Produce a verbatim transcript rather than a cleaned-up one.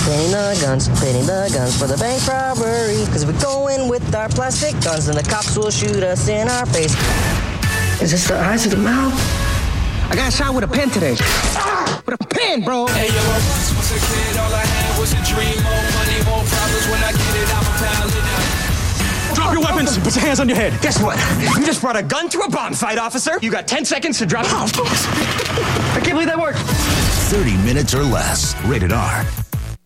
Painting the guns, painting the guns for the bank robbery. Cause we go in with our plastic guns and the cops will shoot us in our face. Is this the eyes of the mouth? I got shot with a pen today. Ah! With a pen, bro. Hey, yo, I once was a kid, all I had was a dream. More money, more problems. When I get it, I'm a pound it out. Drop your weapons! Put your hands on your head. Guess what? You just brought a gun to a bomb fight, officer. You got ten seconds to drop. Oh, I can't believe that worked. thirty minutes or less. Rated R.